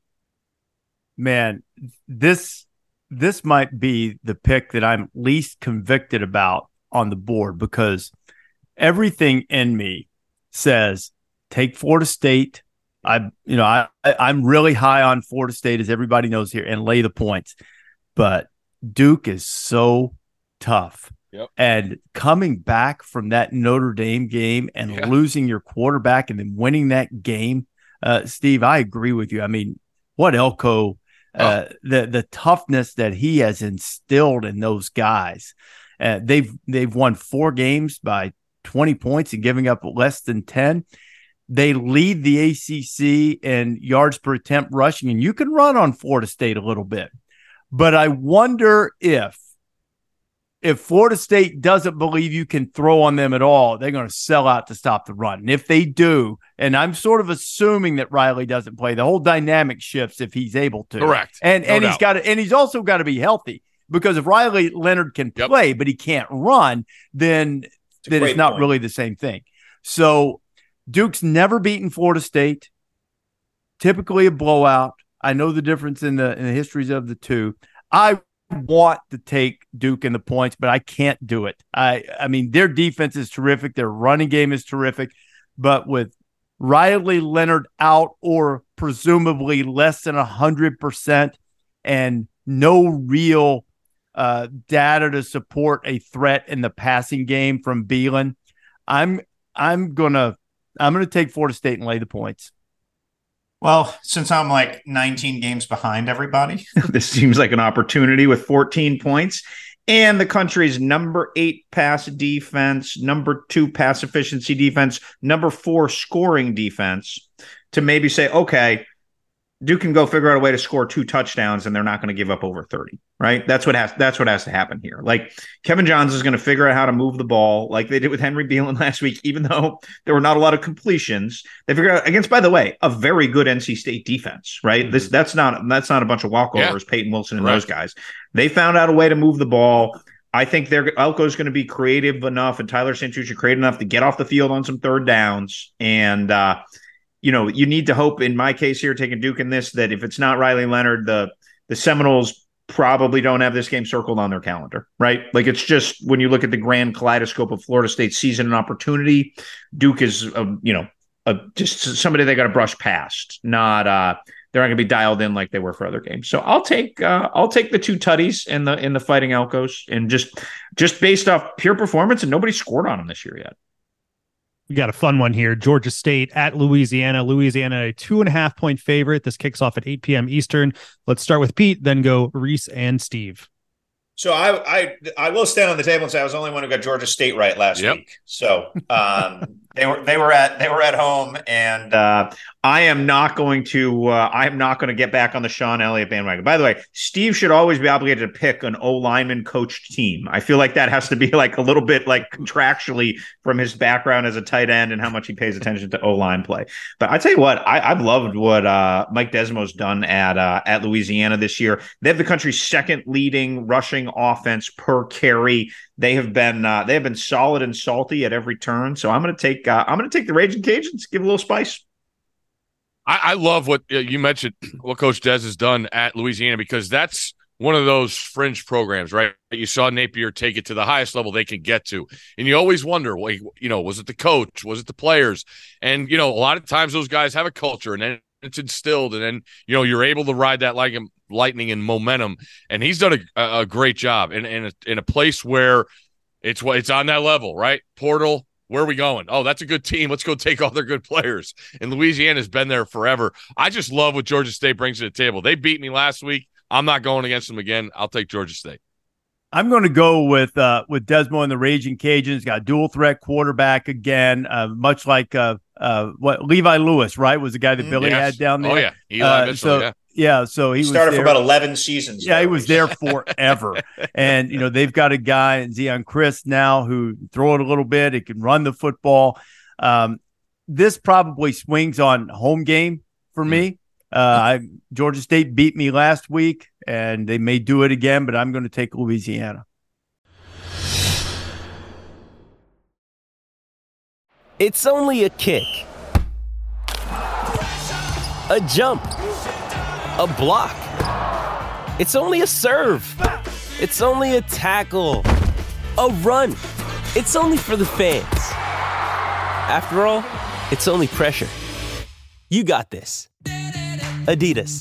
Speaker 1: Man, this this might be the pick that I'm least convicted about on the board because everything in me says take Florida State. I, you know, I, I'm really high on Florida State, as everybody knows here, and lay the points. But Duke is so tough.
Speaker 2: Yep.
Speaker 1: And coming back from that Notre Dame game and
Speaker 2: Yeah.
Speaker 1: losing your quarterback and then winning that game, uh, Steve, I agree with you. I mean, what Elko, uh, oh. the the toughness that he has instilled in those guys. Uh, they've they've won four games by twenty points and giving up less than ten. They lead the A C C in yards per attempt rushing, and you can run on Florida State a little bit. But I wonder if if Florida State doesn't believe you can throw on them at all, they're going to sell out to stop the run. And if they do, and I'm sort of assuming that Riley doesn't play, the whole dynamic shifts if he's able to.
Speaker 2: Correct.
Speaker 1: And
Speaker 2: no
Speaker 1: and
Speaker 2: doubt.
Speaker 1: he's got to, and he's also got to be healthy, because if Riley Leonard can
Speaker 2: Yep.
Speaker 1: play but he can't run, then that it's not point. really the same thing. So Duke's never beaten Florida State, typically a blowout. I know the difference in the in the histories of the two. I want to take Duke in the points, but I can't do it. I I mean, their defense is terrific. Their running game is terrific. But with Riley Leonard out or presumably less than one hundred percent and no real uh, data to support a threat in the passing game from Beelan, I'm I'm gonna I'm gonna take Florida State and lay the points.
Speaker 5: Well, since I'm like nineteen games behind everybody, this seems like an opportunity with fourteen points and the country's number eight pass defense, number two pass efficiency defense, number four scoring defense to maybe say, okay, Duke can go figure out a way to score two touchdowns and they're not going to give up over thirty, right? That's what has that's what has to happen here. Like Kevin Johns is going to figure out how to move the ball like they did with Henry Beelan last week, even though there were not a lot of completions. They figured out against, by the way, a very good N C State defense, right? Mm-hmm. This that's not that's not a bunch of walkovers, yeah. Peyton Wilson and right. those guys. They found out a way to move the ball. I think they're Elko's going to be creative enough and Tyler Saint Juste creative enough to get off the field on some third downs. And uh you know, you need to hope, in my case here, taking Duke in this, that if it's not Riley Leonard, the the Seminoles probably don't have this game circled on their calendar, right? Like it's just when you look at the grand kaleidoscope of Florida State's season and opportunity, Duke is, a, you know, a, just somebody they got to brush past. Not uh, they're not going to be dialed in like they were for other games. So I'll take uh, I'll take the two tutties in the in the Fighting Elkos, and just just based off pure performance, and nobody scored on them this year yet.
Speaker 4: We got a fun one here. Georgia State at Louisiana. Louisiana, a two and a half point favorite. This kicks off at eight p.m. Eastern. Let's start with Pete, then go Reese and Steve.
Speaker 5: So I I I will stand on the table and say I was the only one who got Georgia State right last yep. week. So um, they were they were at they were at home, and uh, I am not going to uh, I am not going to get back on the Sean Elliott bandwagon. By the way, Steve should always be obligated to pick an O lineman coached team. I feel like that has to be like a little bit like contractually from his background as a tight end and how much he pays attention to O line play. But I tell you what, I, I've loved what uh, Mike Desmo's done at uh, at Louisiana this year. They have the country's second leading rushing offense per carry. They have been uh, they have been solid and salty at every turn. So I'm going to take uh, I'm going to take the Raging Cajuns. Give a little spice.
Speaker 2: I, I love what uh, you mentioned, what Coach Des has done at Louisiana, because that's one of those fringe programs, right? You saw Napier take it to the highest level they could get to, and you always wonder, well, you know, was it the coach? Was it the players? And you know, a lot of times those guys have a culture, and then it's instilled, and then you know you're able to ride that like lightning and momentum. And he's done a, a great job in in a, in a place where it's what it's on that level, right? Portal. Where are we going? Oh, that's a good team. Let's go take all their good players. And Louisiana's been there forever. I just love what Georgia State brings to the table. They beat me last week. I'm not going against them again. I'll take Georgia State.
Speaker 1: I'm going to go with uh, with Desmo and the Raging Cajuns. Got a dual threat quarterback again, uh, much like uh, uh, what Levi Lewis, right, was the guy that Billy yes. had down there.
Speaker 2: Oh yeah, Eli
Speaker 1: uh,
Speaker 2: Mitchell,
Speaker 1: so,
Speaker 2: yeah.
Speaker 1: Yeah, so he,
Speaker 5: he started
Speaker 1: was there.
Speaker 5: for about eleven seasons.
Speaker 1: Yeah, he was there forever. And, you know, they've got a guy, Zion Chris, now who throw it a little bit. He can run the football. Um, this probably swings on home game for me. Uh, I Georgia State beat me last week, and they may do it again, but I'm going to take Louisiana.
Speaker 10: It's only a kick, a jump, a block. It's only a serve. It's only a tackle, a run. It's only for the fans. After all, it's only pressure. You got this. Adidas.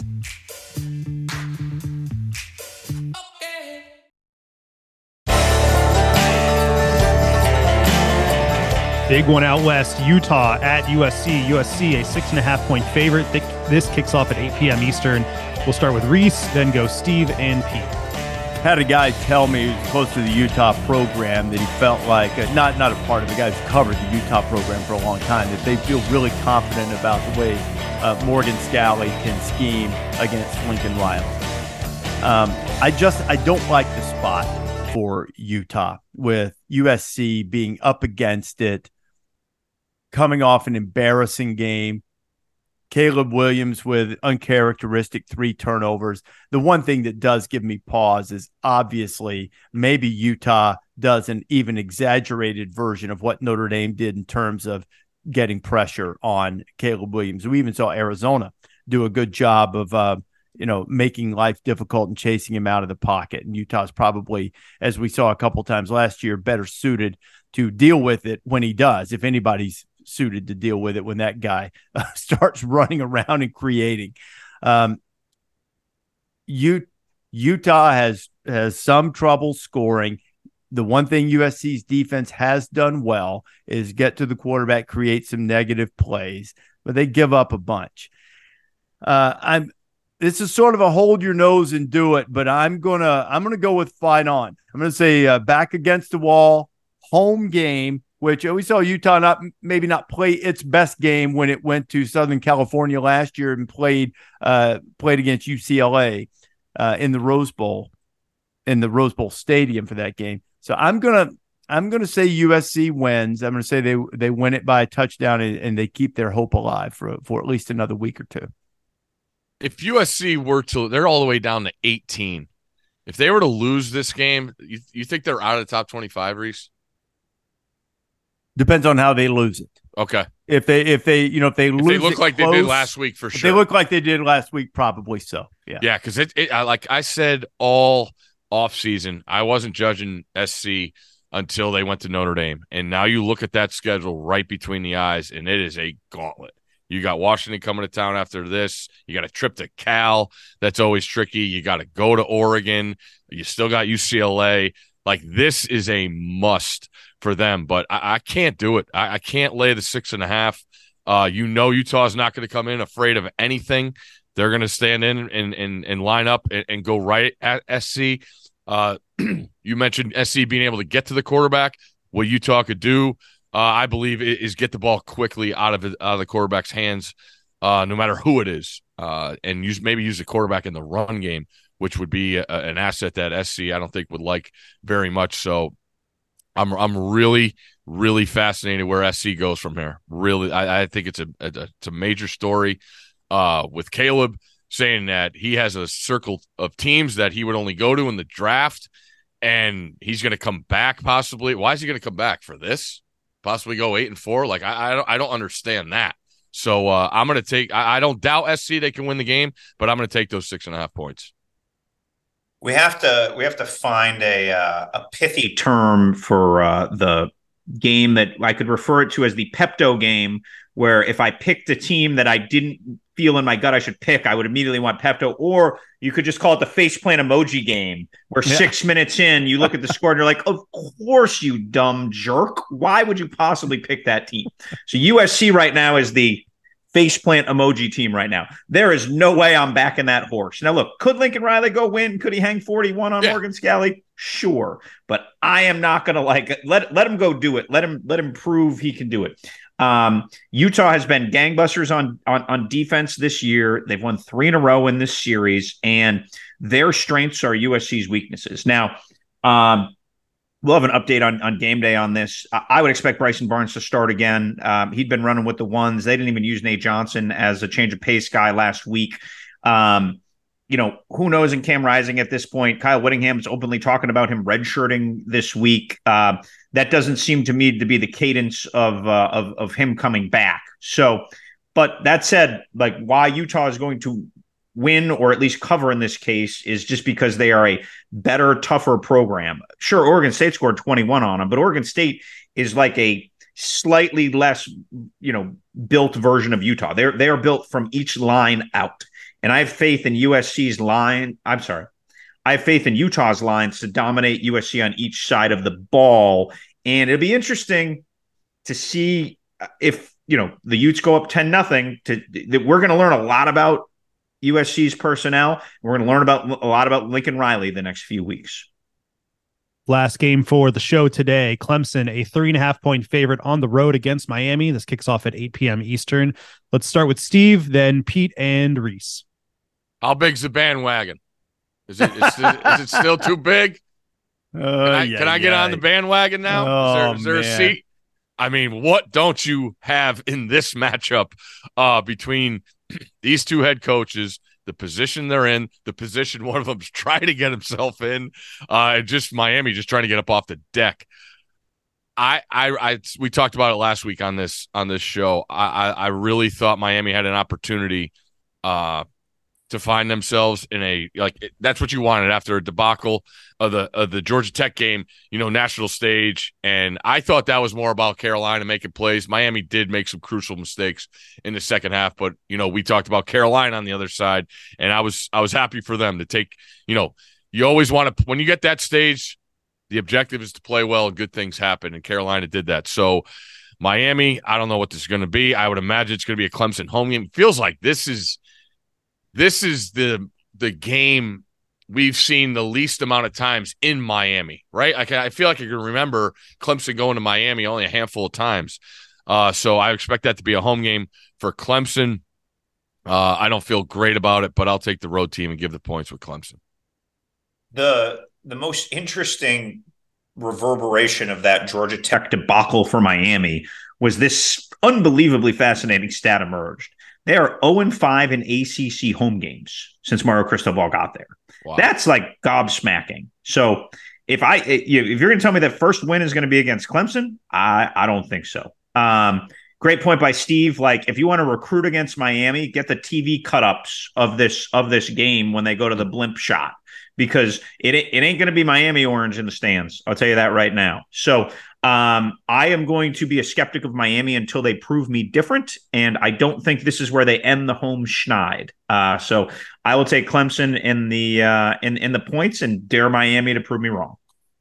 Speaker 4: Big one out west, Utah at U S C. U S C, a six and a half point favorite. This kicks off at eight p.m. Eastern. We'll start with Reese, then go Steve and Pete.
Speaker 1: Had a guy tell me who's close to the Utah program that he felt like, uh, not not a part of the guy who's covered the Utah program for a long time, that they feel really confident about the way uh, Morgan Scalley can scheme against Lincoln Riley. Um, I just, I don't like the spot for Utah with U S C being up against it, coming off an embarrassing game. Caleb Williams with uncharacteristic three turnovers. The one thing that does give me pause is obviously maybe Utah does an even exaggerated version of what Notre Dame did in terms of getting pressure on Caleb Williams. We even saw Arizona do a good job of, uh, you know, making life difficult and chasing him out of the pocket. And Utah's probably, as we saw a couple times last year, better suited to deal with it when he does, if anybody's suited to deal with it when that guy uh, starts running around and creating. Um, U- Utah has has some trouble scoring. The one thing U S C's defense has done well is get to the quarterback, create some negative plays, but they give up a bunch. Uh, I'm. This is sort of a hold your nose and do it, but I'm gonna I'm gonna go with fight on. I'm gonna say uh, back against the wall, home game, which we saw Utah not maybe not play its best game when it went to Southern California last year and played uh, played against U C L A uh, in the Rose Bowl, in the Rose Bowl Stadium for that game. So I'm gonna I'm gonna say U S C wins. I'm gonna say they they win it by a touchdown and, and they keep their hope alive for for at least another week or two.
Speaker 2: If U S C were to, they're all the way down to eighteen. If they were to lose this game, you, you think they're out of the top twenty-five, Reese?
Speaker 1: Depends on how they lose it.
Speaker 2: Okay.
Speaker 1: If they, if they, you know, if they
Speaker 2: if
Speaker 1: lose,
Speaker 2: they look
Speaker 1: it
Speaker 2: like
Speaker 1: close,
Speaker 2: they did last week, for
Speaker 1: if
Speaker 2: sure.
Speaker 1: they look like they did last week, probably so. Yeah.
Speaker 2: Yeah, because it, it, like I said all offseason, I wasn't judging S C until they went to Notre Dame, and now you look at that schedule right between the eyes, and it is a gauntlet. You got Washington coming to town after this. You got a trip to Cal. That's always tricky. You got to go to Oregon. You still got U C L A. Like, this is a must for them, but I, I can't do it. I, I can't lay the six and a half. Uh, you know, Utah's not going to come in afraid of anything. They're going to stand in and, and, and line up and, and go right at S C. Uh, you mentioned S C being able to get to the quarterback. What Utah could do, Uh, I believe, is get the ball quickly out of, it, out of the quarterback's hands, uh, no matter who it is, uh, and use maybe use the quarterback in the run game, which would be a, an asset that S C I don't think would like very much. So I'm I'm really really fascinated where S C goes from here. Really, I, I think it's a, a it's a major story uh, with Caleb saying that he has a circle of teams that he would only go to in the draft, and he's going to come back possibly. Why is he going to come back for this? Possibly go eight and four. Like I, I don't, I don't understand that. So uh, I'm going to take. I, I don't doubt S C they can win the game, but I'm going to take those six and a half points.
Speaker 5: We have to, we have to find a uh, a pithy term for uh, the game that I could refer it to as the Pepto game, where if I picked a team that I didn't feel in my gut I should pick, I would immediately want Pepto. Or you could just call it the faceplant emoji game, where yeah. six minutes in, you look at the score and you're like, of course, you dumb jerk. Why would you possibly pick that team? So U S C right now is the faceplant emoji team right now. There is no way I'm backing that horse. Now, look, could Lincoln Riley go win? Could he hang forty-one on yeah. Morgan Scalley? Sure. But I am not going to like it. Let, let him go do it. Let him, let him prove he can do it. Um, Utah has been gangbusters on, on on defense this year. They've won three in a row in this series, and their strengths are U S C's weaknesses. Now, um, we'll have an update on, on game day on this. I, I would expect Bryson Barnes to start again. Um, he'd been running with the ones. They didn't even use Nate Johnson as a change of pace guy last week. Um, you know, who knows in Cam Rising at this point? Kyle Whittingham's openly talking about him redshirting this week. Uh, that doesn't seem to me to be the cadence of, uh, of of him coming back. So, but that said, like why Utah is going to win or at least cover in this case is just because they are a better, tougher program. Sure, Oregon State scored twenty-one on them, but Oregon State is like a slightly less, you know, built version of Utah. They're they are built from each line out. And I have faith in U S C's line. I'm sorry. I have faith in Utah's lines to dominate U S C on each side of the ball. And it'll be interesting to see if, you know, the Utes go up ten nothing. To that we're going to learn a lot about U S C's personnel. We're going to learn about a lot about Lincoln Riley the next few weeks.
Speaker 4: Last game for the show today, Clemson, a three and a half point favorite on the road against Miami. This kicks off at eight p.m. Eastern. Let's start with Steve, then Pete and Reese.
Speaker 2: How big's the bandwagon? Is it, is it, is it still too big?
Speaker 1: Uh,
Speaker 2: can I,
Speaker 1: yeah,
Speaker 2: can I get
Speaker 1: yeah.
Speaker 2: on the bandwagon now?
Speaker 1: Oh,
Speaker 2: is there, is there
Speaker 1: man.
Speaker 2: a seat? I mean, what don't you have in this matchup uh, between these two head coaches the position they're in, the position one of them's trying to get himself in, uh, and just Miami just trying to get up off the deck. I, I, I, we talked about it last week on this on this show. I, I, I really thought Miami had an opportunity uh, to find themselves in a like that's what you wanted after a debacle of the of the Georgia Tech game, you know, national stage. And I thought that was more about Carolina making plays. Miami did make some crucial mistakes in the second half, but you know, we talked about Carolina on the other side, and I was I was happy for them to take. You know, you always want to when you get that stage. The objective is to play well and good things happen, and Carolina did that. So Miami, I don't know what this is going to be. I would imagine it's going to be a Clemson home game. It feels like this is this is the the game we've seen the least amount of times in Miami, right? I, can, I feel like I can remember Clemson going to Miami only a handful of times. Uh, so I expect that to be a home game for Clemson. Uh, I don't feel great about it, but I'll take the road team and give the points with Clemson.
Speaker 5: The the most interesting reverberation of that Georgia Tech debacle for Miami was this unbelievably fascinating stat emerged. They are oh and five in A C C home games since Mario Cristobal got there. Wow. That's like gobsmacking. So if I if you're going to tell me that first win is going to be against Clemson, I, I don't think so. Um, great point by Steve. Like if you want to recruit against Miami, get the T V cut-ups of this of this game when they go to the blimp shot. Because it it ain't going to be Miami orange in the stands. I'll tell you that right now. So um, I am going to be a skeptic of Miami until they prove me different. And I don't think this is where they end the home schneid. Uh, so I will take Clemson in the uh, in, in the points and dare Miami to prove me wrong.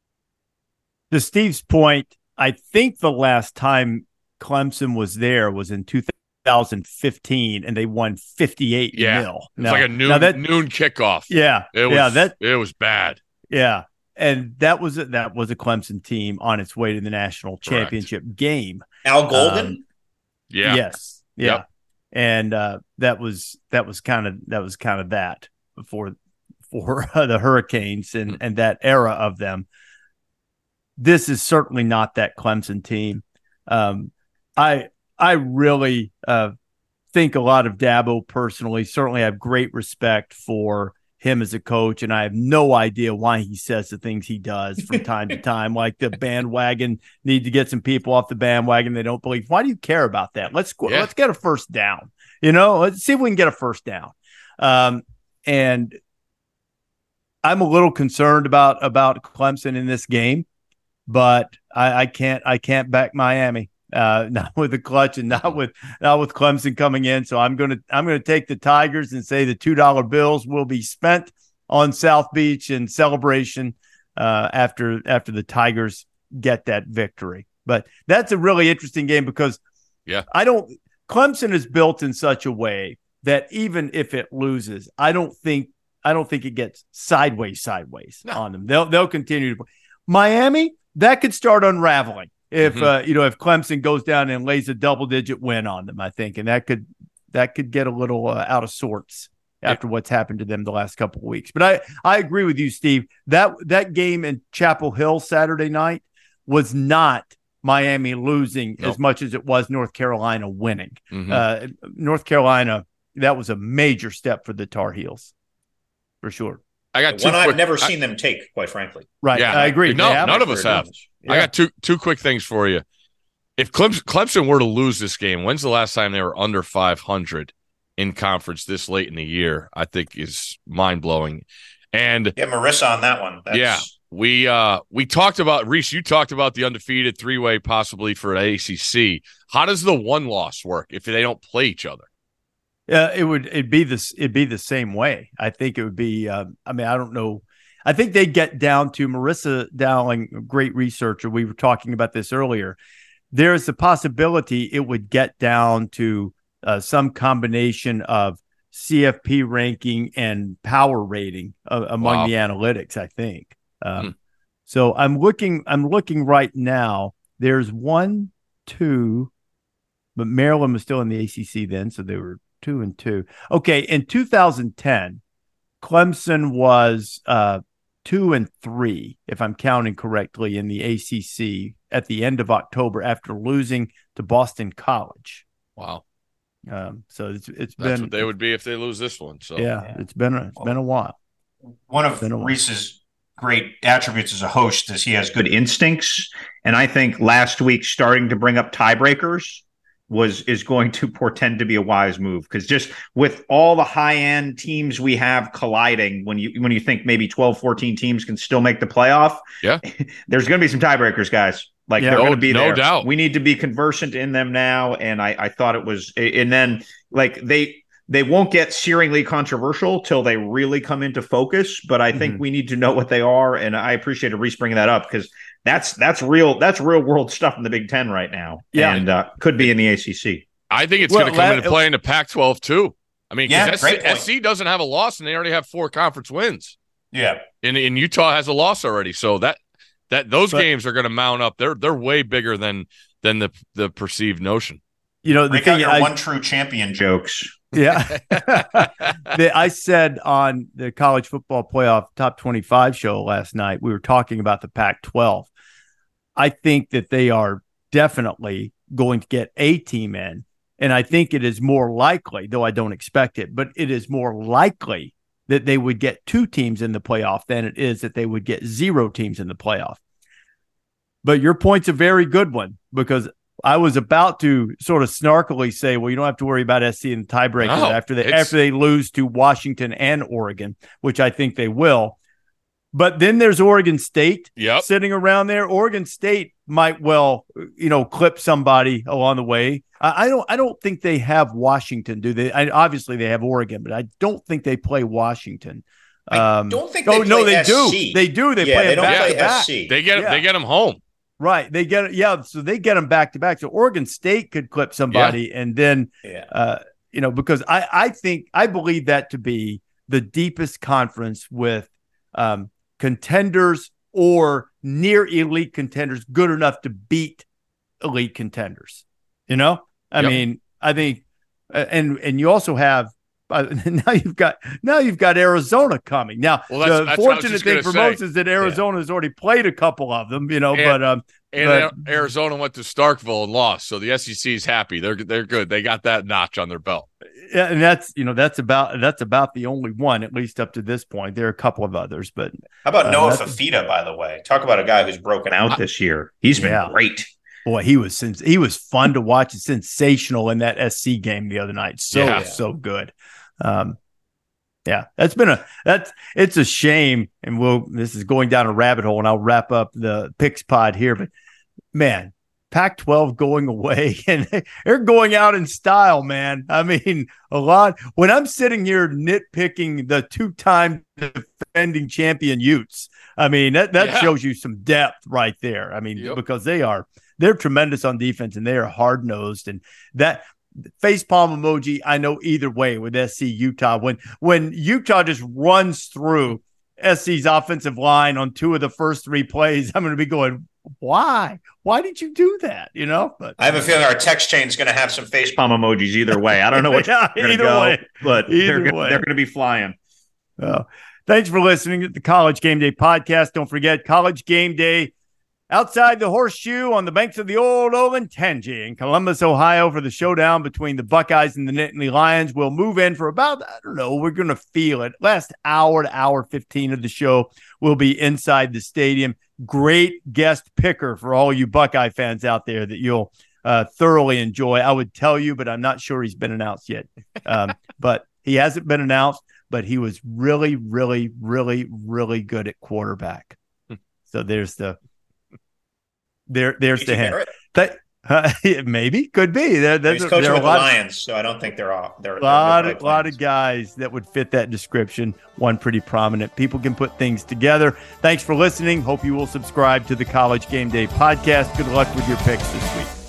Speaker 1: To Steve's point, I think the last time Clemson was there was in two thousand fifteen, and they won fifty-eight
Speaker 2: yeah.
Speaker 1: nil.
Speaker 2: It's like a noon that, noon kickoff.
Speaker 1: Yeah,
Speaker 2: it was,
Speaker 1: yeah, that
Speaker 2: it was bad.
Speaker 1: Yeah, and that was a, that was a Clemson team on its way to the national championship Correct. game.
Speaker 5: Al Golden,
Speaker 1: um,
Speaker 2: yeah,
Speaker 1: yes, yeah,
Speaker 2: yep.
Speaker 1: and uh, that was that was kind of that was kind of that for for uh, the Hurricanes and mm-hmm. and that era of them. This is certainly not that Clemson team. Um, I. I really uh, think a lot of Dabo personally. Certainly have great respect for him as a coach, and I have no idea why he says the things he does from time to time, like the bandwagon, need to get some people off the bandwagon they don't believe. Why do you care about that? Let's yeah. let's get a first down. You know, let's see if we can get a first down. Um, and I'm a little concerned about about Clemson in this game, but I, I can't I can't back Miami. Uh, not with the clutch and not with not with Clemson coming in. So I'm gonna I'm gonna take the Tigers and say the two dollar bills will be spent on South Beach in celebration uh, after after the Tigers get that victory. But that's a really interesting game because
Speaker 2: yeah,
Speaker 1: I don't Clemson is built in such a way that even if it loses, I don't think I don't think it gets sideways sideways no. on them. They'll they'll continue to play. Miami, that could start unraveling. If mm-hmm. uh, you know, if Clemson goes down and lays a double-digit win on them, I think, and that could that could get a little uh, out of sorts after yeah. what's happened to them the last couple of weeks. But I, I agree with you, Steve. That that game in Chapel Hill Saturday night was not Miami losing nope. as much as it was North Carolina winning.
Speaker 2: Mm-hmm.
Speaker 1: Uh, North Carolina, that was a major step for the Tar Heels, for sure.
Speaker 2: I got two
Speaker 5: one
Speaker 2: quick,
Speaker 5: I've never
Speaker 2: I,
Speaker 5: seen them take, quite frankly.
Speaker 1: Right,
Speaker 2: yeah,
Speaker 1: I agree.
Speaker 2: No, none of us have. Yeah. I got two two quick things for you. If Clemson, Clemson were to lose this game, when's the last time they were under five hundred in conference this late in the year? I think is mind blowing. And
Speaker 5: yeah, Marissa on that one. That's...
Speaker 2: Yeah, we uh we talked about Reese. You talked about the undefeated three way possibly for A C C. How does the one loss work if they don't play each other?
Speaker 1: Yeah, it would. It'd be this. It'd be the same way. I think it would be. Uh, I mean, I don't know. I think they get down to Marissa Dowling, a great researcher. We were talking about this earlier. There's a possibility it would get down to uh, some combination of C F P ranking and power rating uh, among wow. the analytics. I think. Um, hmm. So I'm looking. I'm looking right now. There's one, two, but Maryland was still in the A C C then, so they were two and two. Okay, in two thousand ten, Clemson was uh, two and three, if I'm counting correctly, in the A C C at the end of October after losing to Boston College.
Speaker 2: Wow.
Speaker 1: Um, so it's it's
Speaker 2: That's
Speaker 1: been
Speaker 2: what they would be if they lose this one. So
Speaker 1: yeah,
Speaker 5: Yeah.
Speaker 1: it's been a, it's been a while.
Speaker 5: One of
Speaker 1: Been a while.
Speaker 5: Reese's great attributes as a host is he has good instincts, and I think last week starting to bring up tiebreakers was is going to portend to be a wise move, because just with all the high end teams we have colliding, when you when you think maybe twelve, fourteen teams can still make the playoff,
Speaker 2: Yeah.
Speaker 5: there's going to be some tiebreakers, guys. Like
Speaker 1: Yeah.
Speaker 5: they're going
Speaker 2: No-
Speaker 5: to be
Speaker 2: no
Speaker 5: there.
Speaker 2: doubt.
Speaker 5: We need to be conversant in them now, and I, I thought it was, and then like they they won't get searingly controversial till they really come into focus. But I think
Speaker 1: Mhm.
Speaker 5: we need to know what they are, and I appreciated Reese bringing that up, because that's that's real that's real world stuff in the Big Ten right now,
Speaker 1: Yeah.
Speaker 5: and uh, could be in the A C C.
Speaker 2: I think it's
Speaker 1: Well,
Speaker 2: going to come
Speaker 1: la-
Speaker 2: into play in the Pac twelve too. I mean, 'cause
Speaker 5: Yeah,
Speaker 2: S C,
Speaker 5: great point.
Speaker 2: S C doesn't have a loss, and they already have four conference wins.
Speaker 5: Yeah,
Speaker 2: And, and Utah has a loss already, so that that those
Speaker 1: But-
Speaker 2: games are going to mount up. They're they're way bigger than than the the perceived notion.
Speaker 1: You know, the
Speaker 5: break out
Speaker 1: thing
Speaker 5: your
Speaker 1: I,
Speaker 5: one true champion jokes.
Speaker 1: yeah, the, I said on the college football playoff top twenty-five show last night, we were talking about the Pac twelve. I think that they are definitely going to get a team in. And I think it is more likely, though I don't expect it, but it is more likely that they would get two teams in the playoff than it is that they would get zero teams in the playoff. But your point's a very good one, because I was about to sort of snarkily say, well, you don't have to worry about S C and the tiebreakers
Speaker 2: No,
Speaker 1: after they
Speaker 2: it's-
Speaker 1: after they lose to Washington and Oregon, which I think they will. But then there's Oregon State
Speaker 2: Yep.
Speaker 1: sitting around there. Oregon State might well, you know, clip somebody along the way. I, I don't. I don't think they have Washington, do they? I, obviously, they have Oregon, but I don't think they play Washington.
Speaker 5: I
Speaker 1: Um,
Speaker 5: don't think
Speaker 1: oh
Speaker 5: they
Speaker 1: no,
Speaker 5: play
Speaker 1: they
Speaker 5: S C.
Speaker 1: do. They do. They
Speaker 5: Yeah,
Speaker 1: play
Speaker 5: they
Speaker 1: it
Speaker 5: don't
Speaker 1: back
Speaker 5: play
Speaker 1: to back.
Speaker 5: S C.
Speaker 2: They get
Speaker 1: Yeah.
Speaker 2: they get them home.
Speaker 1: Right. They get yeah. So they get them back to back. So Oregon State could clip somebody, and then
Speaker 5: Yeah.
Speaker 1: uh, you know, because I I think I believe that to be the deepest conference with um, contenders or near elite contenders, good enough to beat elite contenders. You know, I
Speaker 2: Yep.
Speaker 1: mean, I think, uh, and and you also have. Uh, now you've got now you've got Arizona coming. Now
Speaker 2: Well, that's-
Speaker 1: the
Speaker 2: that's what I was
Speaker 1: fortunate
Speaker 2: just
Speaker 1: thing
Speaker 2: gonna
Speaker 1: for
Speaker 2: say.
Speaker 1: most is that Arizona has already played a couple of them. You know,
Speaker 2: And-
Speaker 1: but um,
Speaker 2: And
Speaker 1: But-
Speaker 2: A- Arizona went to Starkville and lost, so the S E C is happy. They're they're good. They got that notch on their belt.
Speaker 1: yeah, and that's you know that's about that's about the only one, at least up to this point. There are a couple of others, but
Speaker 5: How about
Speaker 1: Uh,
Speaker 5: Noah
Speaker 1: that's-
Speaker 5: Fafita, by the way? Talk about a guy who's broken out this year. He's been
Speaker 1: Yeah.
Speaker 5: great.
Speaker 1: boy, he was sens- he was fun to watch. Sensational in that S C game the other night. So
Speaker 2: Yeah.
Speaker 1: so good. Um, yeah, that's been a that's it's a shame, and we'll this is going down a rabbit hole, and I'll wrap up the picks pod here. But man, Pac twelve going away, and they're going out in style, man. I mean, a lot. When I'm sitting here nitpicking the two-time defending champion Utes, I mean that that
Speaker 2: Yeah.
Speaker 1: shows you some depth right there. I mean,
Speaker 2: Yep.
Speaker 1: because they are they're tremendous on defense, and they are hard nosed, and that. Face palm emoji. I know either way with S C Utah. When when Utah just runs through S C's offensive line on two of the first three plays, I'm going to be going, why? Why did you do that? You know. But
Speaker 5: I have a feeling our text chain is going to have some facepalm emojis either way. I don't know which
Speaker 1: Yeah,
Speaker 5: way they're
Speaker 1: either
Speaker 5: going to go,
Speaker 1: way.
Speaker 5: but
Speaker 1: Either
Speaker 5: they're gonna,
Speaker 1: way.
Speaker 5: they're going to be flying.
Speaker 1: Uh, thanks for listening to the College Game Day podcast. Don't forget College Game Day outside the Horseshoe on the banks of the old Olentangy in Columbus, Ohio, for the showdown between the Buckeyes and the Nittany Lions. We'll move in for about, I don't know, we're going to feel it. Last hour to hour fifteen of the show will be inside the stadium. Great guest picker for all you Buckeye fans out there that you'll uh, thoroughly enjoy. I would tell you, but I'm not sure he's been announced yet. Um, but he hasn't been announced, but he was really, really, really, really good at quarterback. So there's the There, there's
Speaker 5: P J
Speaker 1: the hint.
Speaker 5: Barrett.
Speaker 1: That, uh, maybe could be. There, there's
Speaker 5: He's
Speaker 1: a,
Speaker 5: coaching
Speaker 1: there are
Speaker 5: with
Speaker 1: a
Speaker 5: the
Speaker 1: lot,
Speaker 5: Lions, so I don't think they're off. They're,
Speaker 1: lot,
Speaker 5: they're
Speaker 1: of, lot of guys that would fit that description. One pretty prominent. People can put things together. Thanks for listening. Hope you will subscribe to the College Game Day podcast. Good luck with your picks this week.